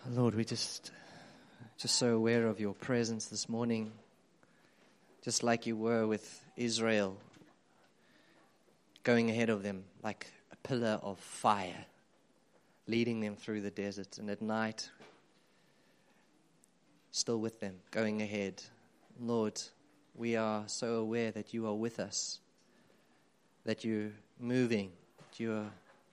Lord, we're just so aware of your presence this morning, just like you were with Israel, going ahead of them like a pillar of fire, leading them through the desert, and at night, still with them, going ahead. Lord, we are so aware that you are with us, that you're moving, that you're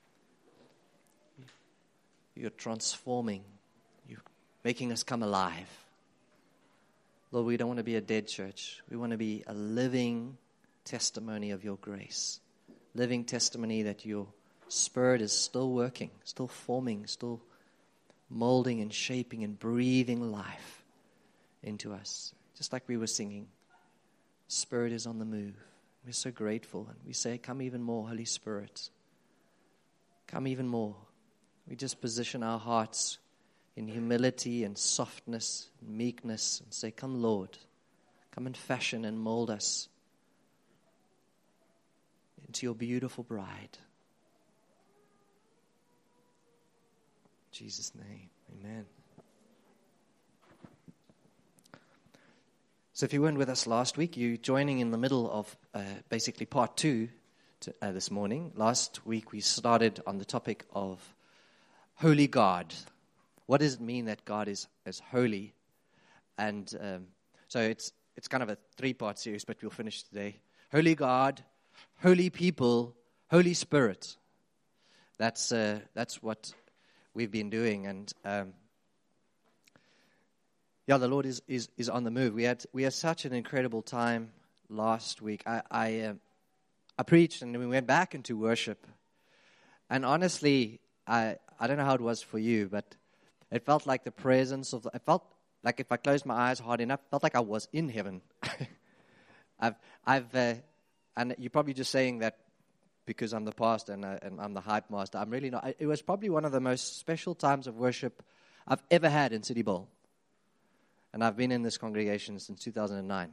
transforming, you're making us come alive. Lord, we don't want to be a dead church. We want to be a living testimony of your grace, living testimony that your Spirit is still working, still forming, still molding and shaping and breathing life into us. Just like we were singing, Spirit is on the move. We're so grateful, and we say, come even more, Holy Spirit. Come even more. We just position our hearts in humility and softness and meekness and say, come, Lord, come and fashion and mold us into your beautiful bride. In Jesus' name, amen. So if you weren't with us last week, you're joining in the middle of basically part 2 this morning. Last week we started on the topic of holy God. What does it mean that God is holy? And so it's kind of a 3-part series, but we'll finish today. Holy God, holy people, Holy Spirit. That's what we've been doing, and the Lord is on the move. We had such an incredible time last week. I preached, and we went back into worship, and honestly, I don't know how it was for you, but it felt like the presence of. It felt like if I closed my eyes hard enough, it felt like I was in heaven. And you're probably just saying that because I'm the pastor and I'm the hype master. I'm really not. It was probably one of the most special times of worship I've ever had in City Bowl. And I've been in this congregation since 2009.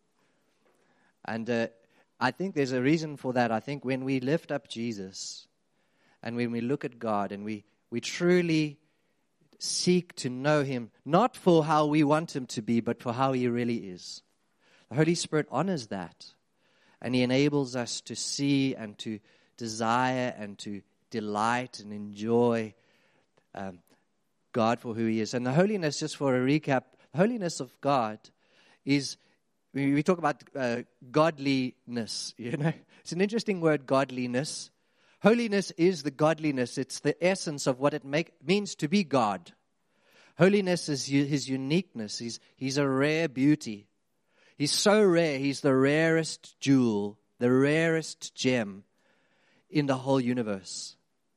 And I think there's a reason for that. I think when we lift up Jesus and when we look at God and we truly seek to know him, not for how we want him to be, but for how he really is. The Holy Spirit honors that. And he enables us to see and to desire and to delight and enjoy God for who he is. And the holiness, just for a recap, the holiness of God is, we talk about godliness, It's an interesting word, godliness. Holiness is the godliness. It's the essence of what it means to be God. Holiness is his uniqueness. He's a rare beauty. He's so rare. He's the rarest jewel, the rarest gem in the whole universe.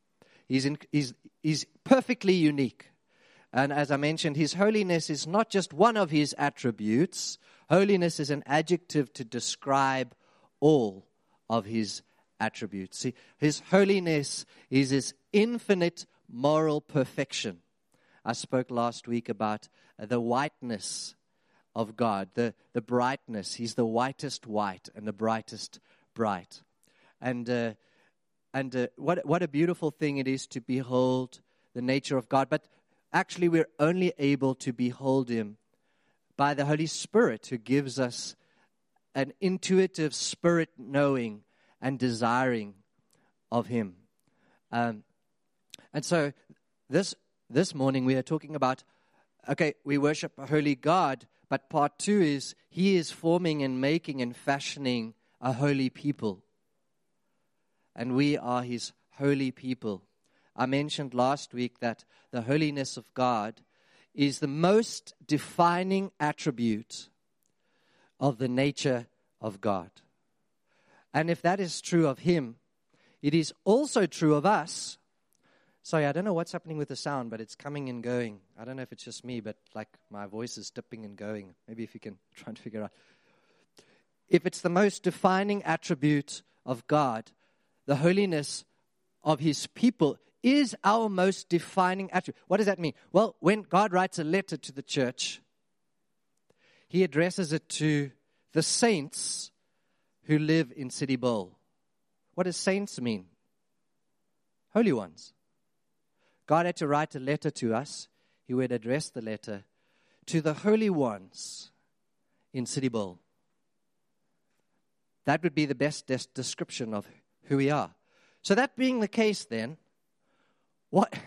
He's perfectly unique. And as I mentioned, his holiness is not just one of his attributes. Holiness is an adjective to describe all of his attributes. See, his holiness is his infinite moral perfection. I spoke last week about the whiteness of God, the brightness. He's the whitest white and the brightest bright. And what a beautiful thing it is to behold the nature of God. But actually, we're only able to behold him by the Holy Spirit, who gives us an intuitive spirit knowing and desiring of him. And so this morning we are talking about, okay, we worship a holy God, but part 2 is he is forming and making and fashioning a holy people. And we are his holy people. I mentioned last week that the holiness of God is the most defining attribute of the nature of God. And if that is true of him, it is also true of us. Sorry, I don't know what's happening with the sound, but it's coming and going. I don't know if it's just me, but like my voice is dipping and going. Maybe if you can try and figure out. If it's the most defining attribute of God, the holiness of his people is our most defining attribute. What does that mean? Well, when God writes a letter to the church, he addresses it to the saints who live in City Bowl. What does saints mean? Holy ones. God had to write a letter to us. he would address the letter to the holy ones in Sidibol. That would be the best description of who we are. So that being the case then, what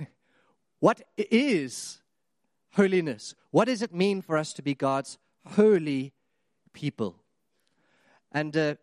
is holiness? What does it mean for us to be God's holy people? And, the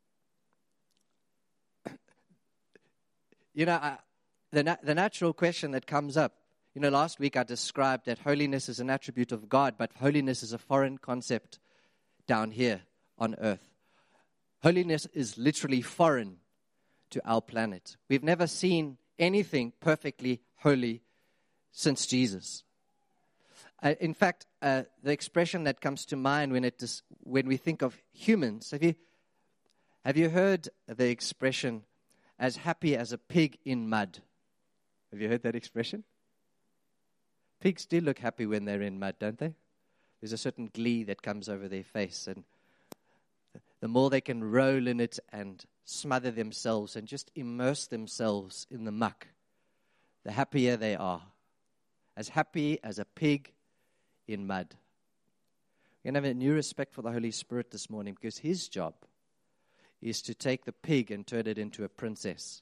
natural question that comes up, last week I described that holiness is an attribute of God, but holiness is a foreign concept down here on earth. Holiness is literally foreign to our planet. We've never seen anything perfectly holy since Jesus. In fact, the expression that comes to mind when we think of humans, have you heard the expression as happy as a pig in mud? Have you heard that expression? Pigs do look happy when they're in mud, don't they? There's a certain glee that comes over their face, and the more they can roll in it and smother themselves and just immerse themselves in the muck, the happier they are. As happy as a pig in mud. We're going to have a new respect for the Holy Spirit this morning, because his job is to take the pig and turn it into a princess.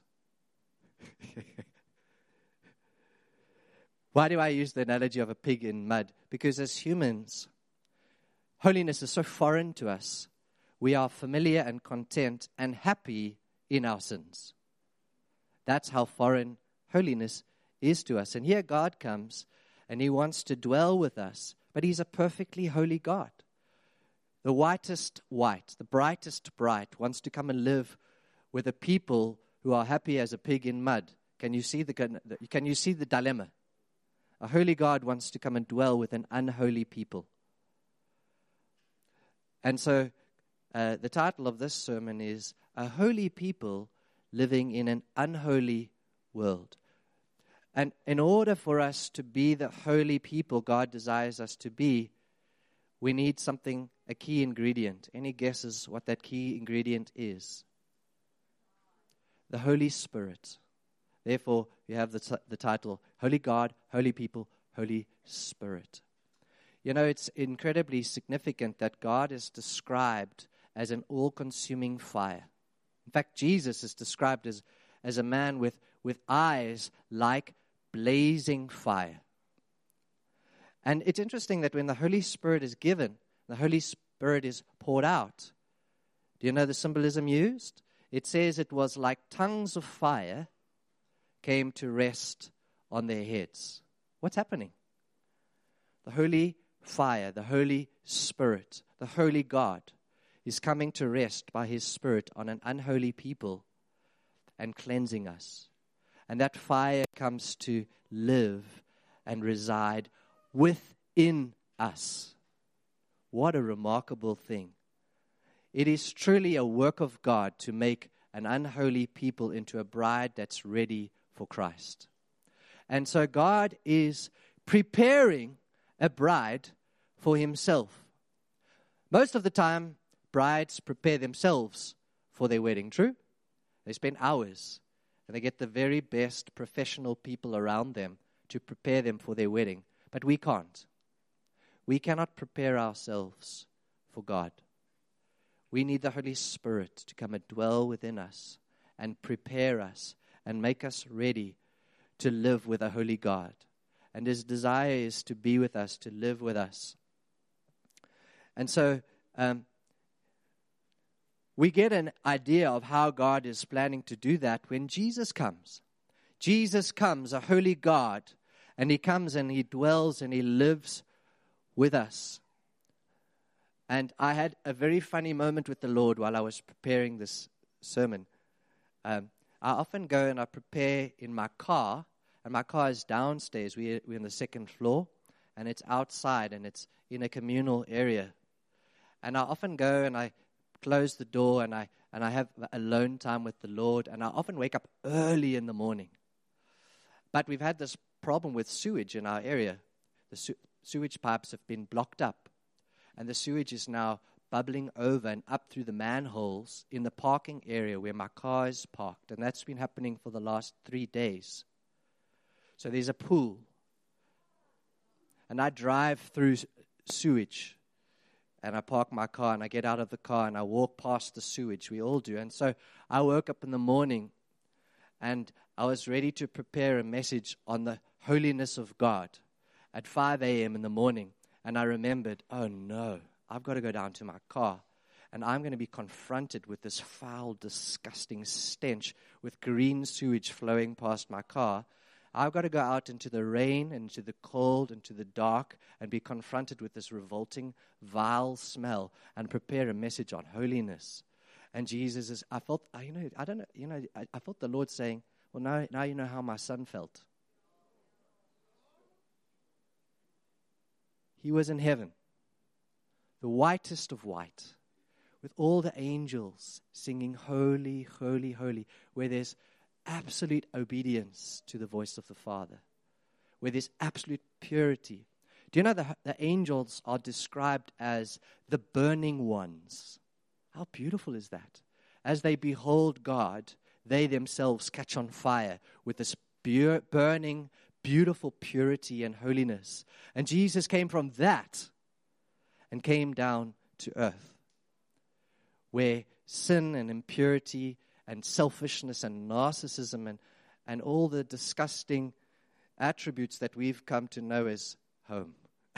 Why do I use the analogy of a pig in mud? Because as humans, holiness is so foreign to us. We are familiar and content and happy in our sins. That's how foreign holiness is to us. And here God comes and he wants to dwell with us, but he's a perfectly holy God. The whitest white, the brightest bright, wants to come and live with a people who are happy as a pig in mud. Can you see the dilemma? A holy God wants to come and dwell with an unholy people. And so the title of this sermon is A Holy People Living in an Unholy World. And in order for us to be the holy people God desires us to be, we need something, a key ingredient. Any guesses what that key ingredient is? The Holy Spirit. Therefore, you have the title, Holy God, Holy People, Holy Spirit. It's incredibly significant that God is described as an all-consuming fire. In fact, Jesus is described as a man with eyes like blazing fire. And it's interesting that when the Holy Spirit is given, the Holy Spirit is poured out. Do you know the symbolism used? It says it was like tongues of fire came to rest on their heads. What's happening? The Holy Fire, the Holy Spirit, the Holy God is coming to rest by his Spirit on an unholy people and cleansing us. And that fire comes to live and reside within us. What a remarkable thing. It is truly a work of God to make an unholy people into a bride that's ready for Christ. And so God is preparing a bride for himself. Most of the time, brides prepare themselves for their wedding, true? They spend hours and they get the very best professional people around them to prepare them for their wedding. But we can't. We cannot prepare ourselves for God. We need the Holy Spirit to come and dwell within us and prepare us and make us ready to live with a holy God. And his desire is to be with us, to live with us. And so we get an idea of how God is planning to do that when Jesus comes. Jesus comes, a holy God, and he comes and he dwells and he lives with us. And I had a very funny moment with the Lord while I was preparing this sermon. I often go and I prepare in my car, and my car is downstairs. We're in the second floor, and it's outside, and it's in a communal area. And I often go and I close the door, and I have alone time with the Lord, and I often wake up early in the morning. But we've had this problem with sewage in our area. The sewage pipes have been blocked up, and the sewage is now bubbling over and up through the manholes in the parking area where my car is parked. And that's been happening for the last 3 days. So there's a pool. and I drive through sewage. And I park my car, and I get out of the car, and I walk past the sewage. We all do. And so I woke up in the morning, and I was ready to prepare a message on the holiness of God at 5 a.m. in the morning. And I remembered, oh no, I've got to go down to my car, and I'm going to be confronted with this foul, disgusting stench with green sewage flowing past my car. I've got to go out into the rain, into the cold, into the dark, and be confronted with this revolting, vile smell and prepare a message on holiness. And Jesus is, I felt the Lord saying, well, now you know how my son felt. He was in heaven, the whitest of white, with all the angels singing, holy, holy, holy, where there's absolute obedience to the voice of the Father, where there's absolute purity. Do you know the angels are described as the burning ones? How beautiful is that? As they behold God, they themselves catch on fire with this burning, beautiful purity and holiness. And Jesus came from that and came down to earth, where sin and impurity and selfishness and narcissism and all the disgusting attributes that we've come to know as home.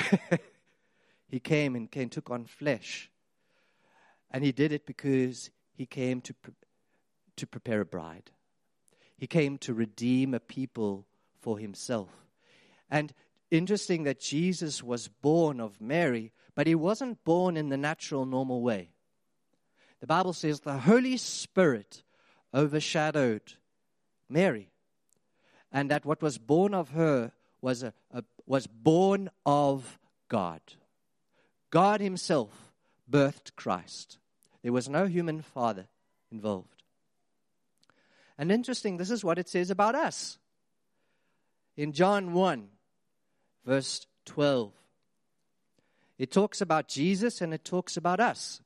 He came and took on flesh. And he did it because he came to prepare a bride. He came to redeem a people for himself. And interesting that Jesus was born of Mary, but he wasn't born in the natural, normal way. The Bible says the Holy Spirit overshadowed Mary, and that what was born of her was born of God. God himself birthed Christ. There was no human father involved. And interesting, this is what it says about us. In John 1, verse 12, it talks about Jesus and it talks about us.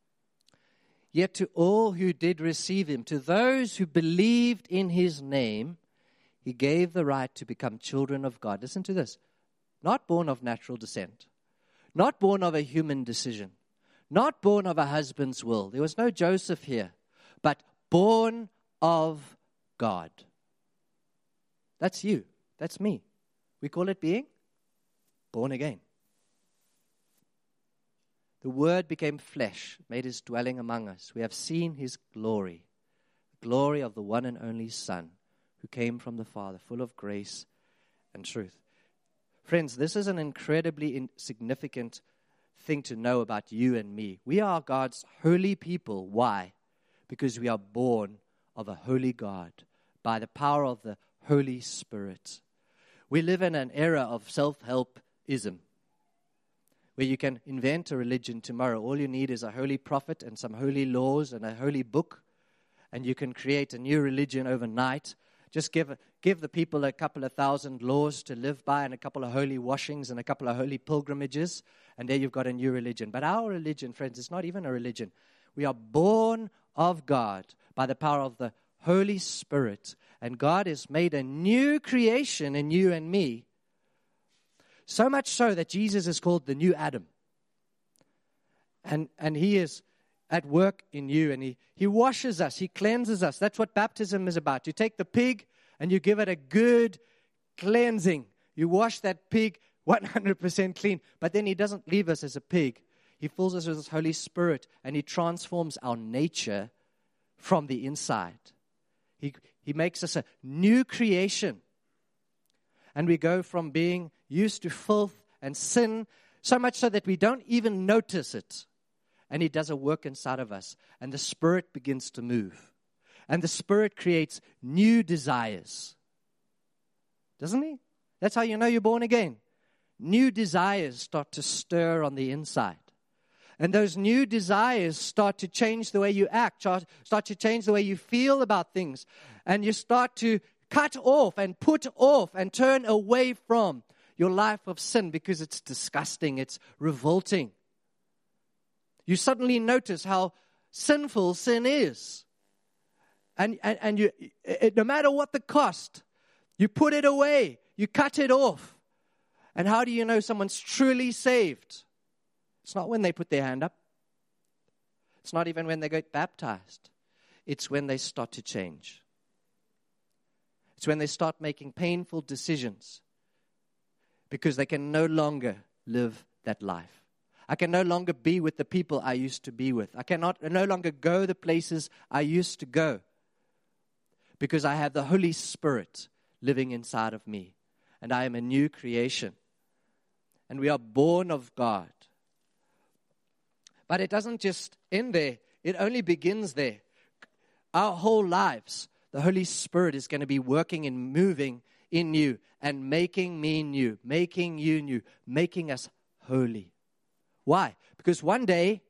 Yet to all who did receive him, to those who believed in his name, he gave the right to become children of God. Listen to this. Not born of natural descent. Not born of a human decision. Not born of a husband's will. There was no Joseph here. But born of God. That's you. That's me. We call it being born again. The Word became flesh, made his dwelling among us. We have seen his glory, the glory of the one and only Son, who came from the Father, full of grace and truth. Friends, this is an incredibly significant thing to know about you and me. We are God's holy people. Why? Because we are born of a holy God by the power of the Holy Spirit. We live in an era of self-helpism, where you can invent a religion tomorrow. All you need is a holy prophet and some holy laws and a holy book, and you can create a new religion overnight. Just give the people a couple of thousand laws to live by and a couple of holy washings and a couple of holy pilgrimages, and there you've got a new religion. But our religion, friends, is not even a religion. We are born of God by the power of the Holy Spirit, and God has made a new creation in you and me. So much so that Jesus is called the new Adam. And he is at work in you, and he washes us, he cleanses us. That's what baptism is about. You take the pig and you give it a good cleansing. You wash that pig 100% clean, but then he doesn't leave us as a pig. He fills us with his Holy Spirit, and he transforms our nature from the inside. He makes us a new creation. And we go from being used to filth and sin, so much so that we don't even notice it. And he does a work inside of us, and the Spirit begins to move. And the Spirit creates new desires. Doesn't he? That's how you know you're born again. New desires start to stir on the inside. And those new desires start to change the way you act, start to change the way you feel about things. And you start to cut off and put off and turn away from your life of sin because it's disgusting, it's revolting. You suddenly notice how sinful sin is. And you, no matter what the cost, you put it away, you cut it off. And how do you know someone's truly saved? It's not when they put their hand up. It's not even when they get baptized. It's when they start to change. It's when they start making painful decisions because they can no longer live that life. I can no longer be with the people I used to be with. I cannot no longer go the places I used to go because I have the Holy Spirit living inside of me, and I am a new creation, and we are born of God. But it doesn't just end there. It only begins there. Our whole lives, the Holy Spirit is going to be working and moving in you and making me new, making you new, making us holy. Why? Because one day,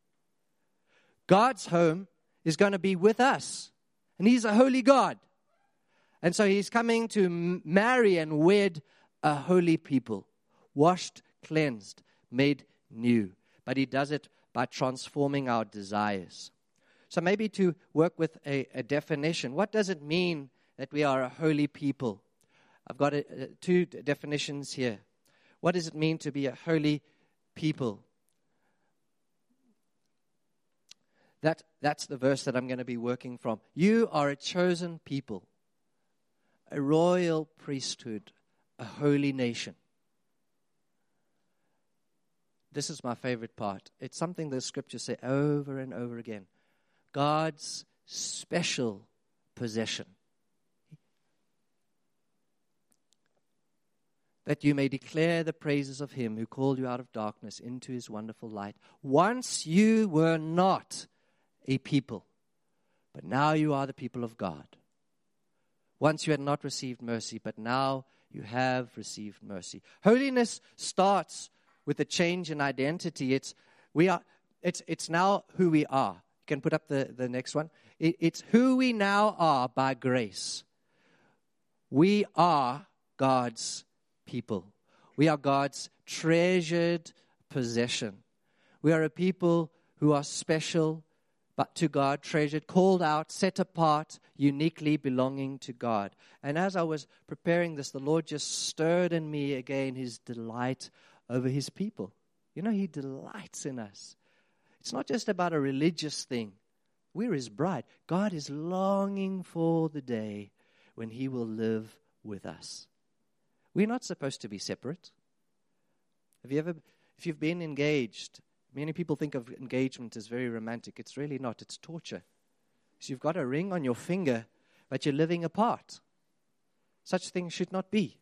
God's home is going to be with us. And He's a holy God. And so He's coming to marry and wed a holy people, washed, cleansed, made new. But He does it by transforming our desires. So maybe to work with a definition. What does it mean that we are a holy people? I've got two definitions here. What does it mean to be a holy people? That's the verse that I'm going to be working from. You are a chosen people, a royal priesthood, a holy nation. This is my favorite part. It's something the scriptures say over and over again. God's special possession. That you may declare the praises of Him who called you out of darkness into His wonderful light. Once you were not a people, but now you are the people of God. Once you had not received mercy, but now you have received mercy. Holiness starts with a change in identity. It's now who we are. You can put up the next one. It's who we now are by grace. We are God's people. We are God's treasured possession. We are a people who are special, but to God, treasured, called out, set apart, uniquely belonging to God. And as I was preparing this, the Lord just stirred in me again His delight over His people. You know, He delights in us. It's not just about a religious thing. We're His bride. God is longing for the day when He will live with us. We're not supposed to be separate. If you've been engaged, many people think of engagement as very romantic. It's really not. It's torture. So you've got a ring on your finger, but you're living apart. Such things should not be.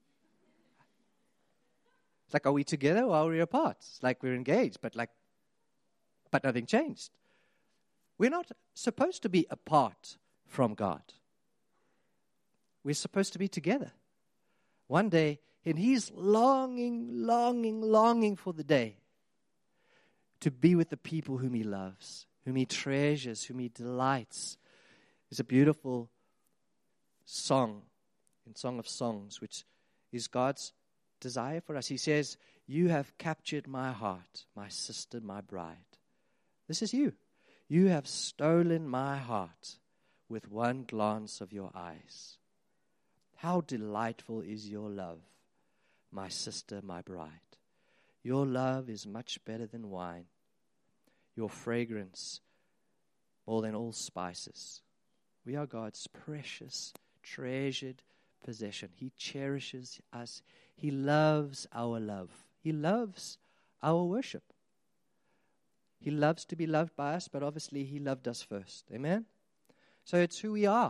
It's like, are we together or are we apart? It's like we're engaged, but nothing changed. We're not supposed to be apart from God. We're supposed to be together. One day, and He's longing for the day to be with the people whom He loves, whom He treasures, whom He delights. There's a beautiful song in Song of Songs, which is God's desire for us. He says, you have captured my heart, my sister, my bride. This is you. You have stolen my heart with one glance of your eyes. How delightful is your love, my sister, my bride. Your love is much better than wine, your fragrance more than all spices. We are God's precious, treasured possession. He cherishes us. He loves our love. He loves our worship. He loves to be loved by us, but obviously He loved us first. Amen? So it's who we are.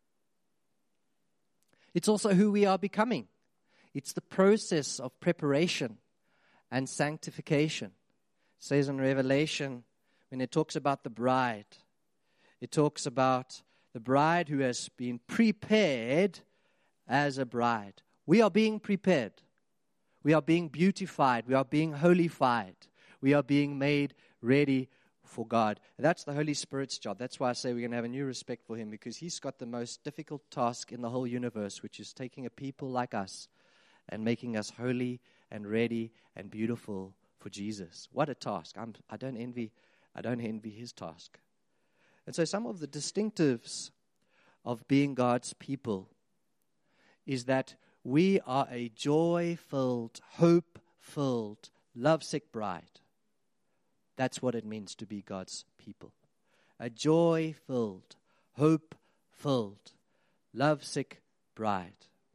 It's also who we are becoming. It's the process of preparation and sanctification. It says in Revelation, when it talks about the bride, it talks about the bride who has been prepared as a bride. We are being prepared. We are being beautified. We are being holified. We are being made ready for God. And that's the Holy Spirit's job. That's why I say we're going to have a new respect for Him, because He's got the most difficult task in the whole universe, which is taking a people like us and making us holy and ready and beautiful for Jesus. What a task. I don't envy His task. And so some of the distinctives of being God's people is that We are a joy-filled, hope-filled, lovesick bride. That's what it means to be God's people. A joy-filled, hope-filled, lovesick bride.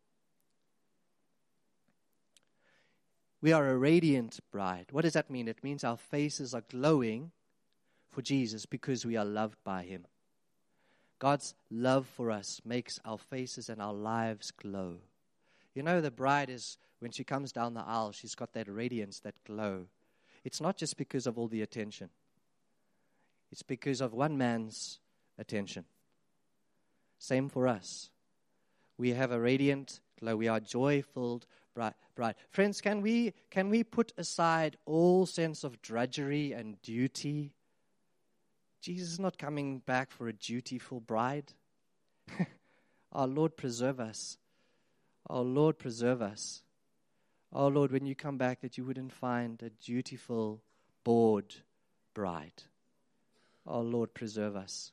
We are a radiant bride. What does that mean? It means our faces are glowing for Jesus because we are loved by Him. God's love for us makes our faces and our lives glow. You know, the bride is, when she comes down the aisle, she's got that radiance, that glow. It's not just because of all the attention. It's because of one man's attention. Same for us. We have a radiant glow. We are joy-filled bride. Friends, can we put aside all sense of drudgery and duty? Jesus is not coming back for a dutiful bride. Our Lord, preserve us. Our Lord, preserve us. Oh, Lord, when you come back, that you wouldn't find a dutiful, bored bride. Oh, Lord, preserve us.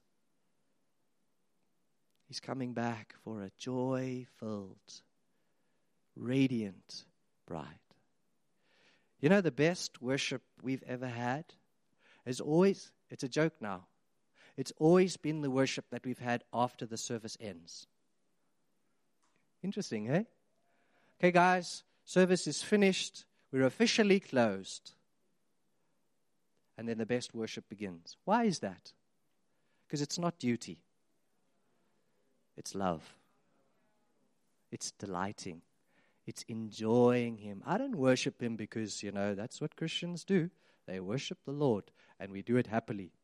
He's coming back for a joy-filled, radiant bride. You know, the best worship we've ever had is always, it's a joke now, it's always been the worship that we've had after the service ends. Interesting, eh? Okay, guys, service is finished. We're officially closed. And then the best worship begins. Why is that? Because it's not duty. It's love. It's delighting. It's enjoying Him. I don't worship Him because, that's what Christians do. They worship the Lord, and we do it happily.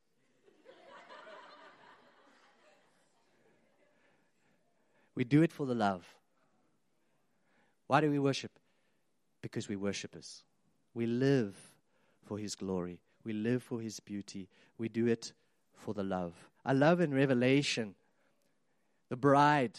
We do it for the love. Why do we worship? Because we're worshipers. We live for His glory. We live for His beauty. We do it for the love. I love in Revelation, the bride.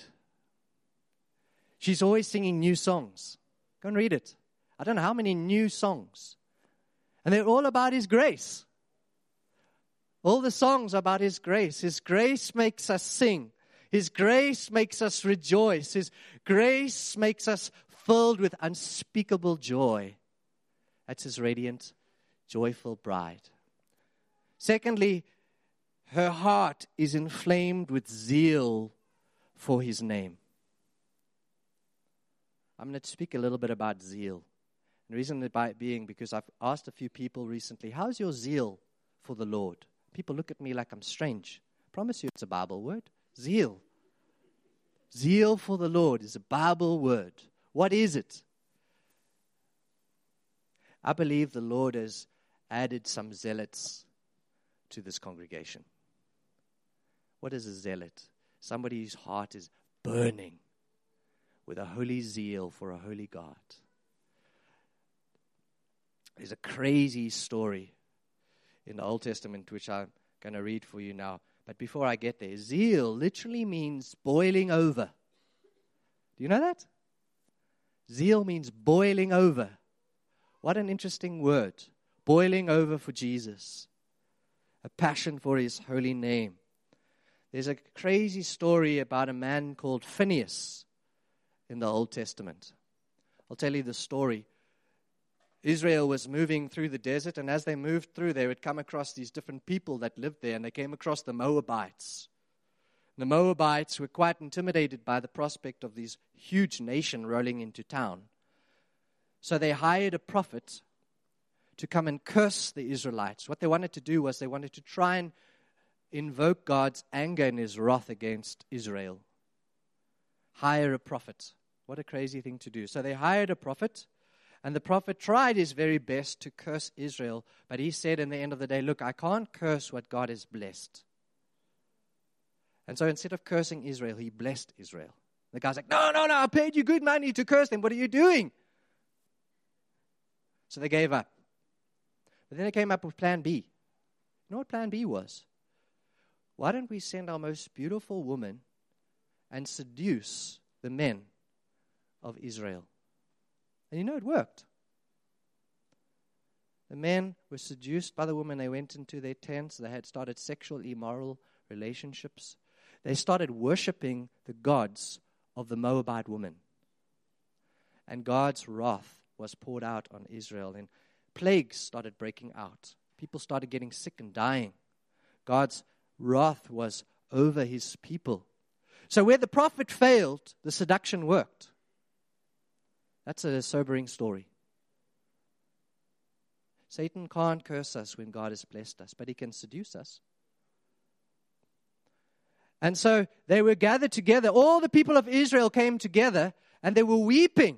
She's always singing new songs. Go and read it. I don't know how many new songs. And they're all about His grace. All the songs are about His grace. His grace makes us sing. His grace makes us rejoice. His grace makes us filled with unspeakable joy. That's His radiant, joyful bride. Secondly, her heart is inflamed with zeal for His name. I'm going to speak a little bit about zeal. The reason being because I've asked a few people recently, how's your zeal for the Lord? People look at me like I'm strange. I promise you it's a Bible word. Zeal. Zeal for the Lord is a Bible word. What is it? I believe the Lord has added some zealots to this congregation. What is a zealot? Somebody whose heart is burning with a holy zeal for a holy God. There's a crazy story in the Old Testament which I'm going to read for you now. But before I get there, zeal literally means boiling over. Do you know that? Zeal means boiling over. What an interesting word. Boiling over for Jesus. A passion for His holy name. There's a crazy story about a man called Phineas in the Old Testament. I'll tell you the story. Israel was moving through the desert, and as they moved through, they would come across these different people that lived there, and they came across the Moabites. The Moabites were quite intimidated by the prospect of this huge nation rolling into town. So they hired a prophet to come and curse the Israelites. What they wanted to do was they wanted to try and invoke God's anger and His wrath against Israel. Hire a prophet. What a crazy thing to do. So they hired a prophet, and the prophet tried his very best to curse Israel, but he said in the end of the day, look, I can't curse what God has blessed. And so instead of cursing Israel, he blessed Israel. The guy's like, no, I paid you good money to curse them. What are you doing? So they gave up. But then they came up with plan B. You know what plan B was? Why don't we send our most beautiful woman and seduce the men of Israel? And it worked. The men were seduced by the women. They went into their tents. They had started sexual immoral relationships. They started worshiping the gods of the Moabite woman. and God's wrath was poured out on Israel, and plagues started breaking out. People started getting sick and dying. God's wrath was over his people. So where the prophet failed, the seduction worked. That's a sobering story. Satan can't curse us when God has blessed us, but he can seduce us. And so they were gathered together. All the people of Israel came together, and they were weeping.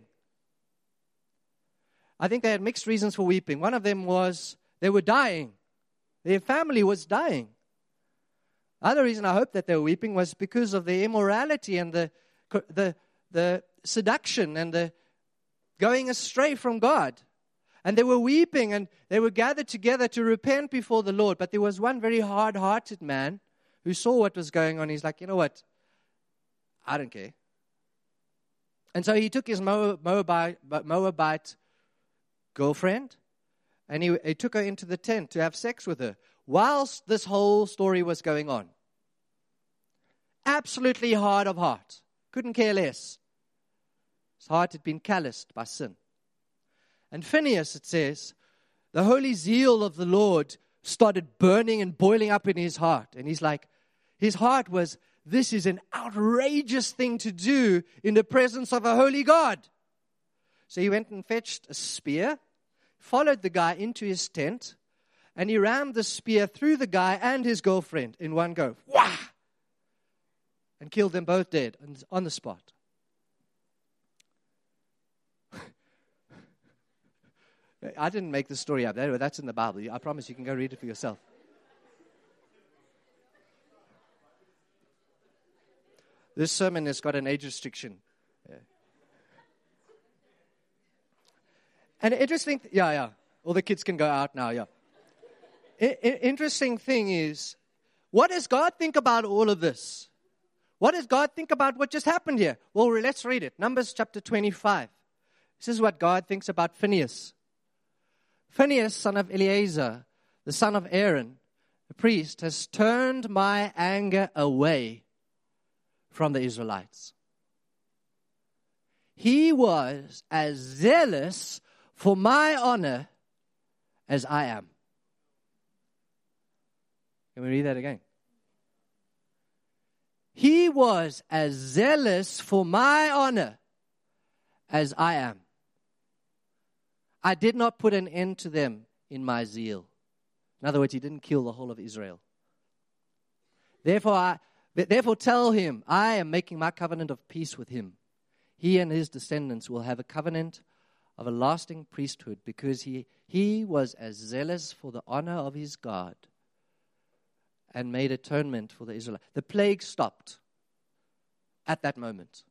I think they had mixed reasons for weeping. One of them was they were dying. Their family was dying. Other reason I hope that they were weeping was because of the immorality and the seduction and the going astray from God. And they were weeping, and they were gathered together to repent before the Lord. But there was one very hard-hearted man who saw what was going on. He's like, you know what? I don't care. And so he took his Moabite girlfriend, and he took her into the tent to have sex with her whilst this whole story was going on. Absolutely hard of heart. Couldn't care less. His heart had been calloused by sin. And Phinehas, it says, the holy zeal of the Lord started burning and boiling up in his heart. And he's like, his heart was, this is an outrageous thing to do in the presence of a holy God. So he went and fetched a spear, followed the guy into his tent, and he rammed the spear through the guy and his girlfriend in one go. Wah! And killed them both dead on the spot. I didn't make the story up. That's in the Bible. I promise you can go read it for yourself. This sermon has got an age restriction. Yeah. And interesting, all the kids can go out now, Interesting thing is, what does God think about all of this? What does God think about what just happened here? Well, let's read it. Numbers chapter 25. This is what God thinks about Phinehas. Phinehas, son of Eleazar, the son of Aaron, the priest, has turned my anger away from the Israelites. He was as zealous for my honor as I am. Can we read that again? He was as zealous for my honor as I am. I did not put an end to them in my zeal. In other words, he didn't kill the whole of Israel. Therefore tell him, I am making my covenant of peace with him. He and his descendants will have a covenant of a lasting priesthood, because he was as zealous for the honor of his God and made atonement for the Israelites. The plague stopped at that moment.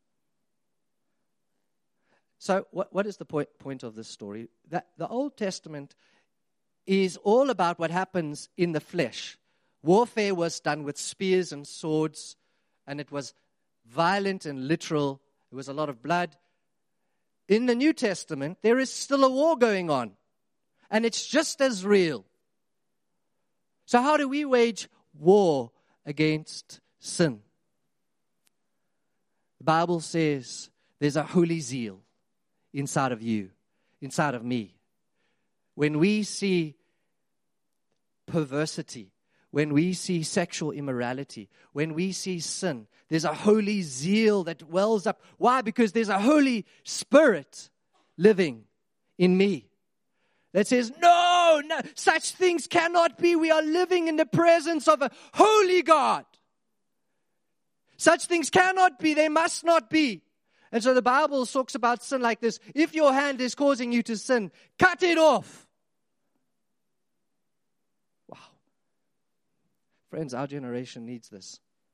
So what is the point of this story? That the Old Testament is all about what happens in the flesh. Warfare was done with spears and swords, and it was violent and literal. There was a lot of blood. In the New Testament, there is still a war going on, and it's just as real. So how do we wage war against sin? The Bible says there's a holy zeal inside of you, inside of me. When we see perversity, when we see sexual immorality, when we see sin, there's a holy zeal that wells up. Why? Because there's a Holy Spirit living in me that says, no, such things cannot be. We are living in the presence of a holy God. Such things cannot be. They must not be. And so the Bible talks about sin like this. If your hand is causing you to sin, cut it off. Wow. Friends, our generation needs this.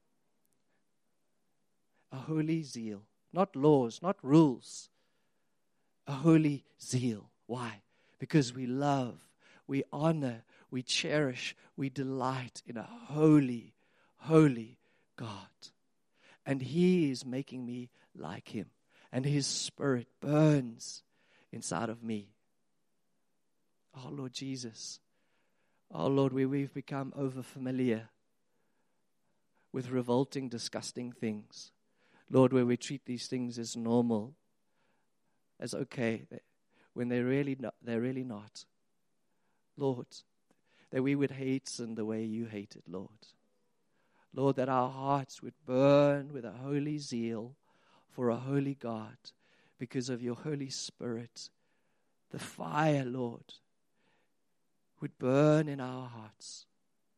A holy zeal. Not laws, not rules. A holy zeal. Why? Because we love, we honor, we cherish, we delight in a holy, holy God. And He is making me like Him. And His Spirit burns inside of me. Oh, Lord Jesus. Oh, Lord, where we've become over-familiar with revolting, disgusting things. Lord, where we treat these things as normal. as okay when they're really not. Lord, that we would hate sin the way you hate it, Lord. Lord, that our hearts would burn with a holy zeal for a holy God because of your Holy Spirit. The fire, Lord, would burn in our hearts.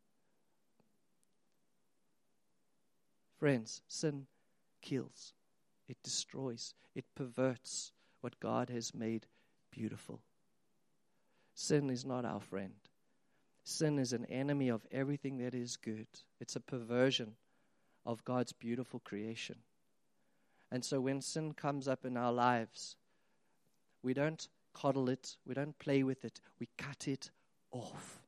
Friends, sin kills. It destroys. It perverts what God has made beautiful. Sin is not our friend. Sin is an enemy of everything that is good. It's a perversion of God's beautiful creation. And so when sin comes up in our lives, we don't coddle it, we don't play with it, we cut it off.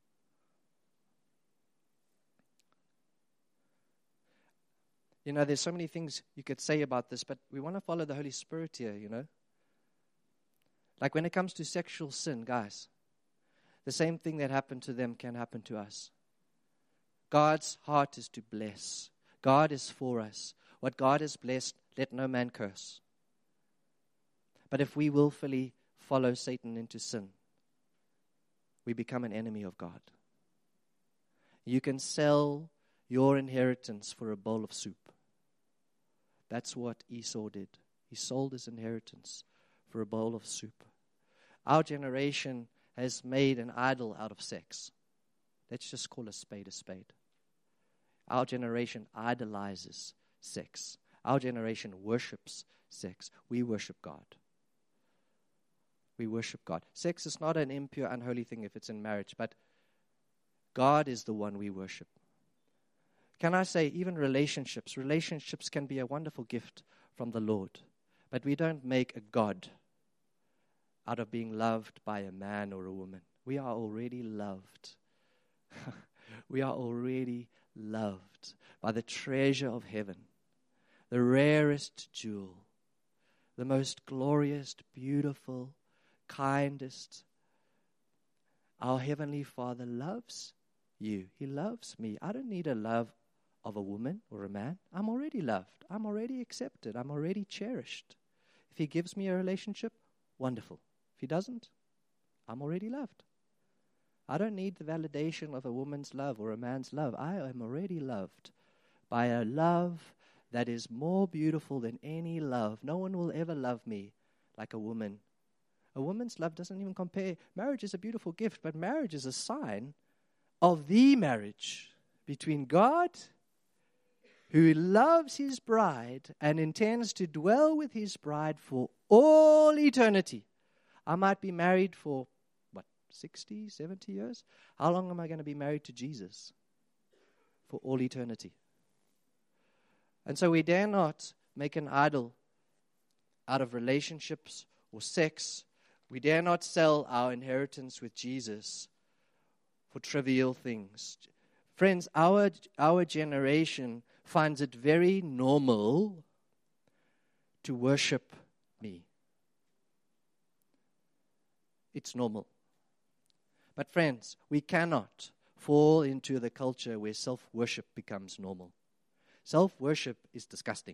You know, there's so many things you could say about this, but we want to follow the Holy Spirit here, you know. Like when it comes to sexual sin, guys, the same thing that happened to them can happen to us. God's heart is to bless. God is for us. What God has blessed, let no man curse. But if we willfully follow Satan into sin, we become an enemy of God. You can sell your inheritance for a bowl of soup. That's what Esau did. He sold his inheritance for a bowl of soup. Our generation has made an idol out of sex. Let's just call a spade a spade. Our generation idolizes sex. Our generation worships sex. We worship God. We worship God. Sex is not an impure, unholy thing if it's in marriage, but God is the one we worship. Can I say, even relationships can be a wonderful gift from the Lord, but we don't make a God out of being loved by a man or a woman. We are already loved. We are already loved by the treasure of heaven, the rarest jewel, the most glorious, beautiful, kindest. Our Heavenly Father loves you. He loves me. I don't need a love of a woman or a man. I'm already loved. I'm already accepted. I'm already cherished. If He gives me a relationship, wonderful. If He doesn't, I'm already loved. I don't need the validation of a woman's love or a man's love. I am already loved by a love that is more beautiful than any love. No one will ever love me like a woman. A woman's love doesn't even compare. Marriage is a beautiful gift, but marriage is a sign of the marriage between God, who loves His bride and intends to dwell with His bride for all eternity. I might be married for, 60, 70 years? How long am I going to be married to Jesus? For all eternity. And so we dare not make an idol out of relationships or sex. We dare not sell our inheritance with Jesus for trivial things. Friends, our generation finds it very normal to worship me. It's normal. But friends, we cannot fall into the culture where self-worship becomes normal. Self-worship is disgusting.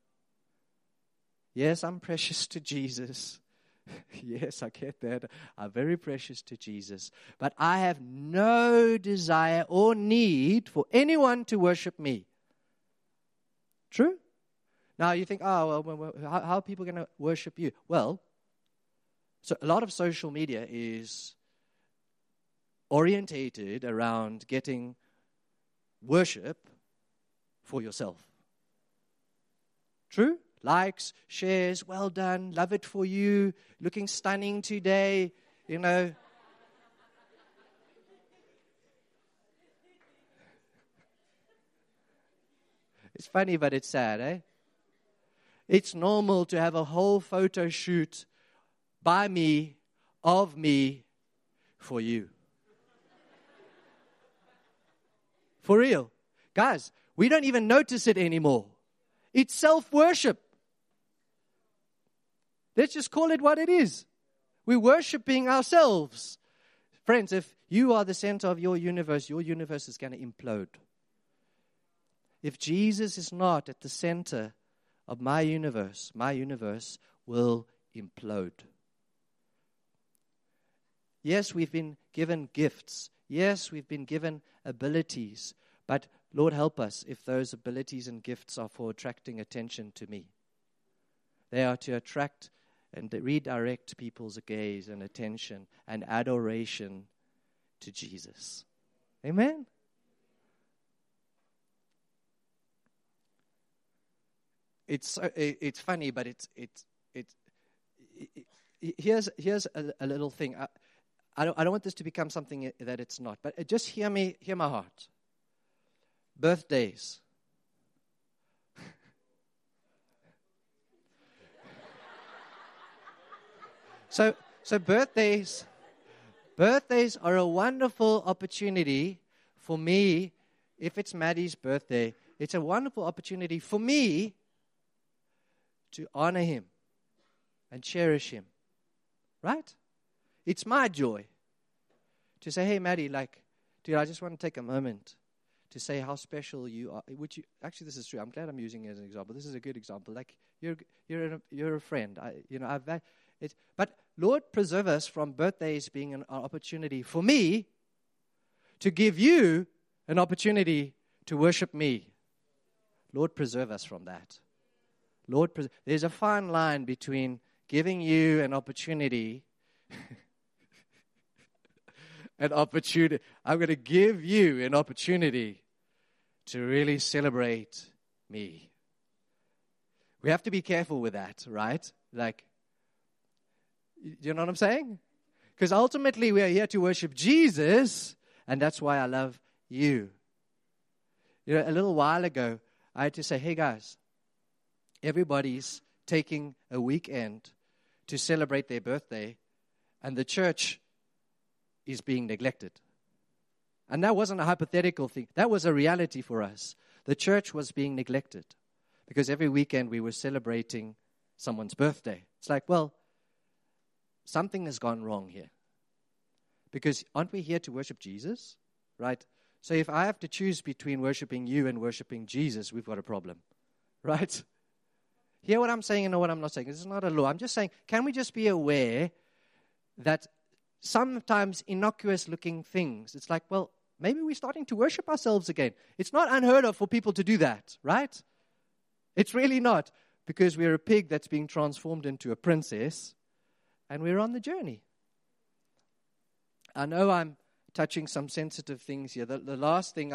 Yes, I'm precious to Jesus. Yes, I get that. I'm very precious to Jesus. But I have no desire or need for anyone to worship me. True? Now you think, well, how are people going to worship you? Well, so a lot of social media is orientated around getting worship for yourself. True? Likes, shares, well done, love it for you, looking stunning today, you know. It's funny, but it's sad, eh? It's normal to have a whole photo shoot by me, of me, for you. For real. Guys, we don't even notice it anymore. It's self-worship. Let's just call it what it is. We're worshiping ourselves. Friends, if you are the center of your universe is going to implode. If Jesus is not at the center of my universe will implode. Yes, we've been given gifts. Yes, we've been given abilities. But Lord, help us if those abilities and gifts are for attracting attention to me. They are to attract and redirect people's gaze and attention and adoration to Jesus. Amen? It's funny, but here's a little thing. I don't want this to become something that it's not. But just hear my heart. Birthdays. So birthdays are a wonderful opportunity for me. If it's Maddie's birthday, it's a wonderful opportunity for me to honor him and cherish him. Right? It's my joy to say, hey, Maddie, dude, I just want to take a moment to say how special you are. Actually, this is true. I'm glad I'm using it as an example. This is a good example. You're a friend. But Lord, preserve us from birthdays being an opportunity for me to give you an opportunity to worship me. Lord, preserve us from that. Lord, there's a fine line between giving you an opportunity. I'm going to give you an opportunity to really celebrate me. We have to be careful with that, right? You know what I'm saying? Because ultimately we are here to worship Jesus, and that's why I love you. You know, a little while ago, I had to say, hey guys, everybody's taking a weekend to celebrate their birthday, and the church is being neglected. And that wasn't a hypothetical thing. That was a reality for us. The church was being neglected because every weekend we were celebrating someone's birthday. It's like, well, something has gone wrong here. Because aren't we here to worship Jesus? Right? So if I have to choose between worshiping you and worshiping Jesus, we've got a problem. Right? Hear what I'm saying and know what I'm not saying. This is not a law. I'm just saying, can we just be aware that sometimes innocuous looking things, it's like, well, maybe we're starting to worship ourselves again. It's not unheard of for people to do that, right? It's really not, because we're a pig that's being transformed into a princess, and we're on the journey. I know I'm touching some sensitive things here. The last thing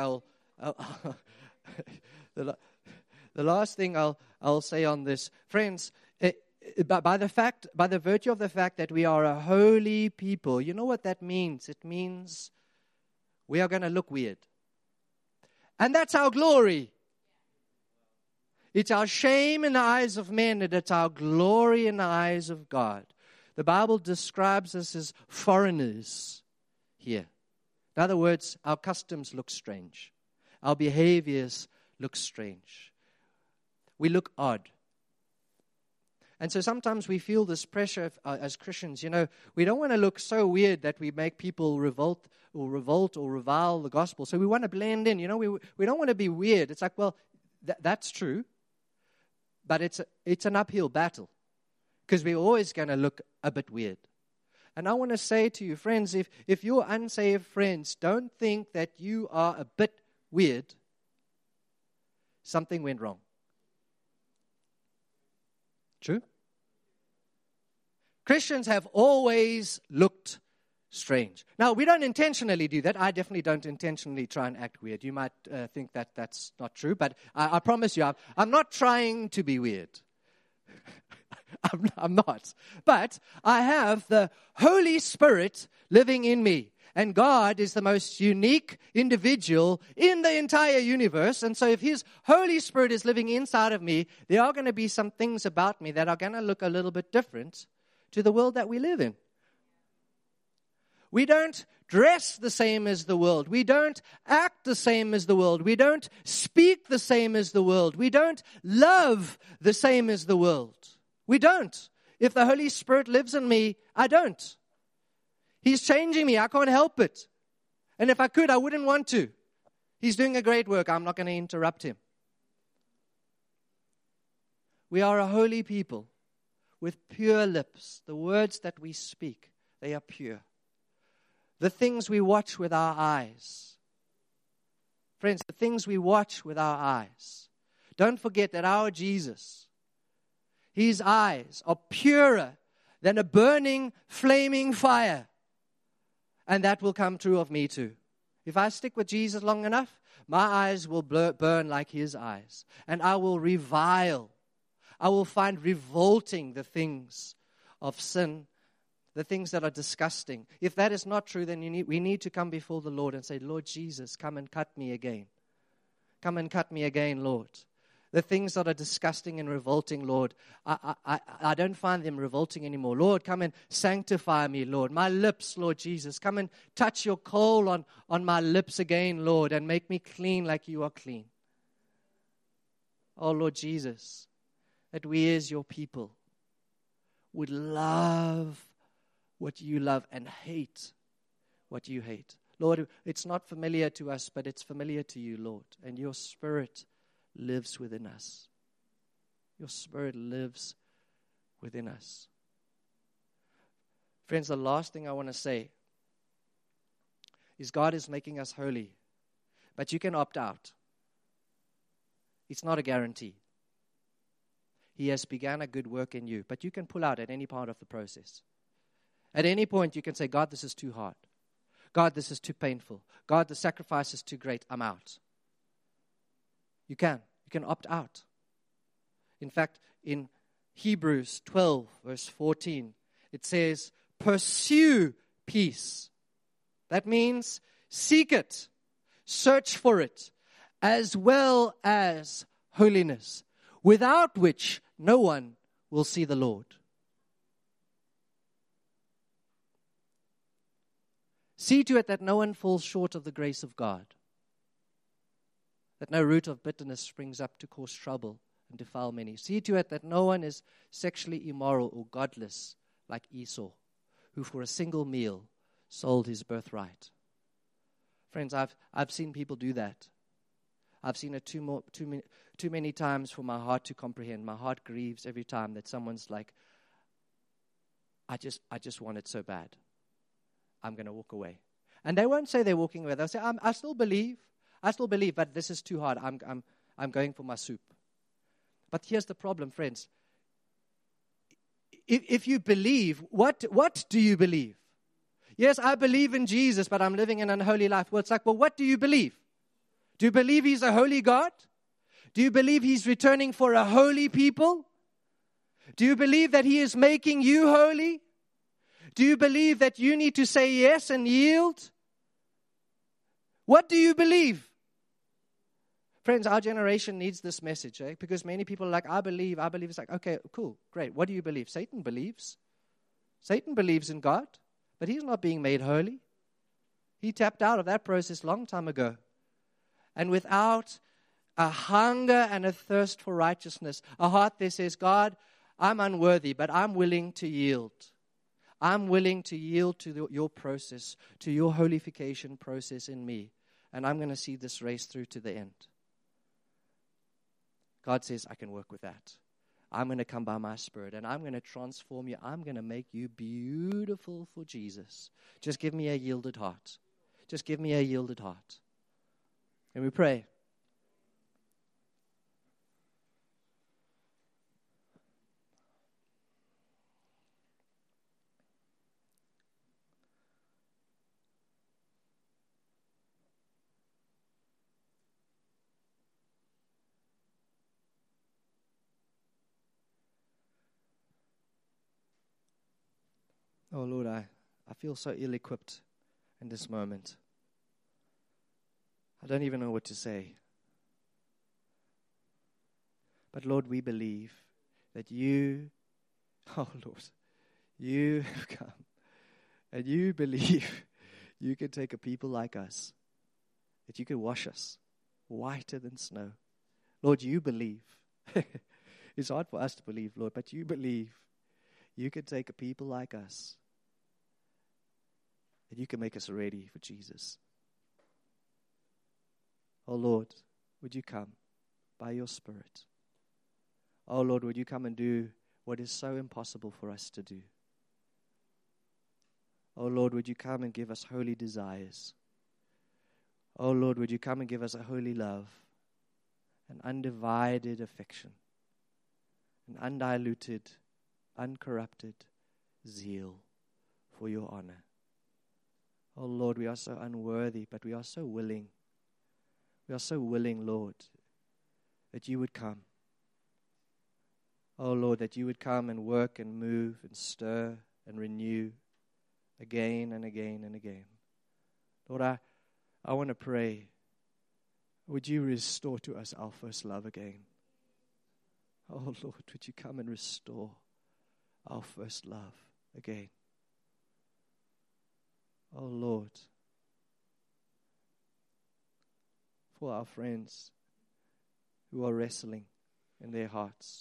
the last thing I'll say on this, friends, by the virtue of the fact that we are a holy people, you know what that means? It means we are going to look weird. And that's our glory. It's our shame in the eyes of men, and it's our glory in the eyes of God. The Bible describes us as foreigners here. In other words, our customs look strange. Our behaviors look strange. We look odd. And so sometimes we feel this pressure as Christians. You know, we don't want to look so weird that we make people revolt or revile the gospel. So we want to blend in. You know, we don't want to be weird. It's like, well, that's true. But it's an uphill battle. Because we're always going to look a bit weird. And I want to say to you, friends, if you're unsaved friends, don't think that you are a bit weird. Something went wrong. True? Christians have always looked strange. Now, we don't intentionally do that. I definitely don't intentionally try and act weird. You might think that that's not true, but I promise you, I'm not trying to be weird. I'm not. But I have the Holy Spirit living in me. And God is the most unique individual in the entire universe. And so if His Holy Spirit is living inside of me, there are going to be some things about me that are going to look a little bit different to the world that we live in. We don't dress the same as the world. We don't act the same as the world. We don't speak the same as the world. We don't love the same as the world. We don't. If the Holy Spirit lives in me, I don't. He's changing me. I can't help it. And if I could, I wouldn't want to. He's doing a great work. I'm not going to interrupt Him. We are a holy people. with pure lips. The words that we speak, they are pure. The things we watch with our eyes. Friends, the things we watch with our eyes. Don't forget that our Jesus, His eyes are purer than a burning, flaming fire. And that will come true of me too. If I stick with Jesus long enough, my eyes will burn like His eyes. And I will revile. I will find revolting the things of sin, the things that are disgusting. If that is not true, then we need to come before the Lord and say, Lord Jesus, come and cut me again. Come and cut me again, Lord. The things that are disgusting and revolting, Lord, I don't find them revolting anymore. Lord, come and sanctify me, Lord. My lips, Lord Jesus, come and touch your coal on my lips again, Lord, and make me clean like you are clean. Oh, Lord Jesus, that we as your people would love what you love and hate what you hate. Lord, it's not familiar to us, but it's familiar to you, Lord, and your Spirit lives within us. Your Spirit lives within us. Friends, the last thing I want to say is God is making us holy, but you can opt out. It's not a guarantee. He has begun a good work in you, but you can pull out at any part of the process. At any point, you can say, God, this is too hard. God, this is too painful. God, the sacrifice is too great. I'm out. You can opt out. In fact, in Hebrews 12, verse 14, it says, pursue peace. That means seek it, search for it, as well as holiness, without which no one will see the Lord. See to it that no one falls short of the grace of God, that no root of bitterness springs up to cause trouble and defile many. See to it that no one is sexually immoral or godless like Esau, who for a single meal sold his birthright. Friends, I've seen people do that. I've seen it too many times for my heart to comprehend. My heart grieves every time that someone's like, I just want it so bad. I'm going to walk away. And they won't say they're walking away. They'll say, I still believe, but this is too hard. I'm going for my soup. But here's the problem, friends. If you believe, what do you believe? Yes, I believe in Jesus, but I'm living an unholy life. Well, it's like, well, what do you believe? Do you believe He's a holy God? Do you believe He's returning for a holy people? Do you believe that He is making you holy? Do you believe that you need to say yes and yield? What do you believe? Friends, our generation needs this message, because many people are like, I believe. It's like, okay, cool, great. What do you believe? Satan believes. Satan believes in God, but he's not being made holy. He tapped out of that process a long time ago. And without a hunger and a thirst for righteousness, a heart that says, God, I'm unworthy, but I'm willing to yield. I'm willing to yield to your process, to your holification process in me. And I'm going to see this race through to the end. God says, I can work with that. I'm going to come by my Spirit, and I'm going to transform you. I'm going to make you beautiful for Jesus. Just give me a yielded heart. Just give me a yielded heart. And we pray. Oh, Lord, I feel so ill-equipped in this moment. I don't even know what to say. But, Lord, we believe that you, oh, Lord, you have come. And you believe you can take a people like us, that you can wash us whiter than snow. Lord, you believe. It's hard for us to believe, Lord, but you believe you can take a people like us, that you can make us ready for Jesus. Oh, Lord, would you come by your Spirit? Oh, Lord, would you come and do what is so impossible for us to do. Oh Lord, would you come and give us holy desires? Oh Lord, would you come and give us a holy love, an undivided affection, an undiluted, uncorrupted zeal for your honor. Oh Lord, we are so unworthy, but we are so willing. We are so willing, Lord, that you would come. Oh Lord, that you would come and work and move and stir and renew again and again and again. Lord, I want to pray, would you restore to us our first love again? Oh Lord, would you come and restore our first love again? Oh Lord, for our friends who are wrestling in their hearts,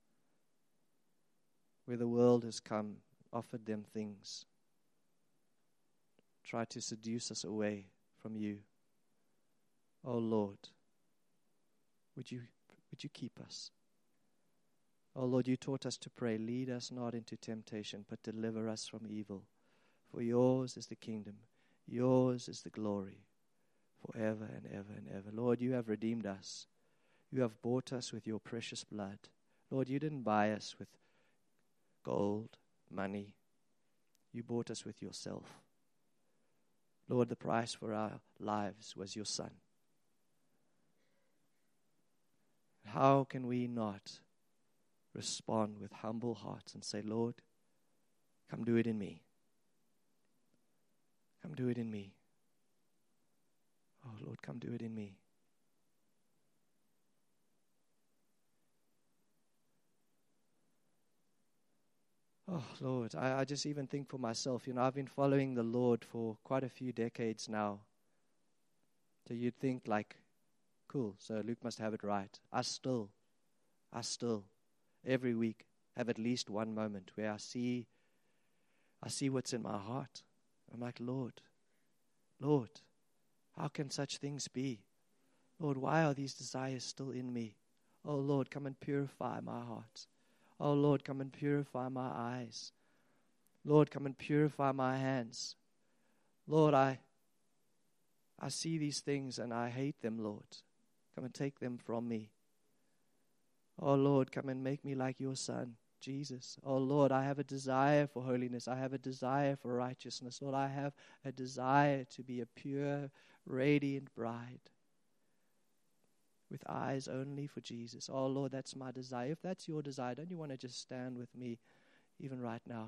where the world has come, offered them things, tried to seduce us away from you. Oh Lord, would you keep us? Oh Lord, you taught us to pray, lead us not into temptation, but deliver us from evil. For yours is the kingdom, yours is the glory, forever and ever and ever. Lord, you have redeemed us. You have bought us with your precious blood. Lord, you didn't buy us with gold, money. You bought us with yourself. Lord, the price for our lives was your Son. How can we not respond with humble hearts and say, Lord, come do it in me. Come do it in me. Oh, Lord, come do it in me. Oh, Lord, I just even think for myself, I've been following the Lord for quite a few decades now. So you'd think like, cool, so Luke must have it right. I still, every week, have at least one moment where I see what's in my heart. I'm like, Lord, how can such things be? Lord, why are these desires still in me? Oh, Lord, come and purify my heart. Oh, Lord, come and purify my eyes. Lord, come and purify my hands. Lord, I see these things and I hate them, Lord. Come and take them from me. Oh, Lord, come and make me like your Son, Jesus. Oh, Lord, I have a desire for holiness. I have a desire for righteousness. Lord, I have a desire to be a pure, radiant bride with eyes only for Jesus. Oh, Lord, that's my desire. If that's your desire, don't you want to just stand with me even right now?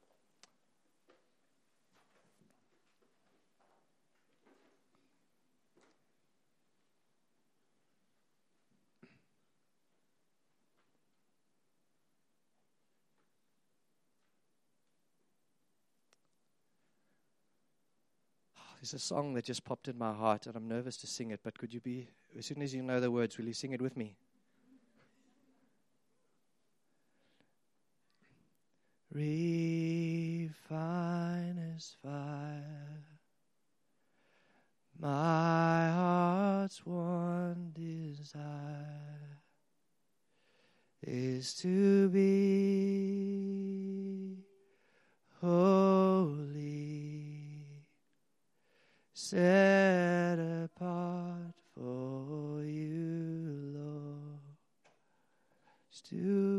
There's a song that just popped in my heart, and I'm nervous to sing it, but could you be, as soon as you know the words, will you sing it with me? Refine as fire my heart's one desire is to be holy, set apart for you, Lord, is to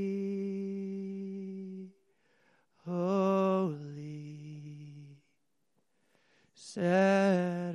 be holy, set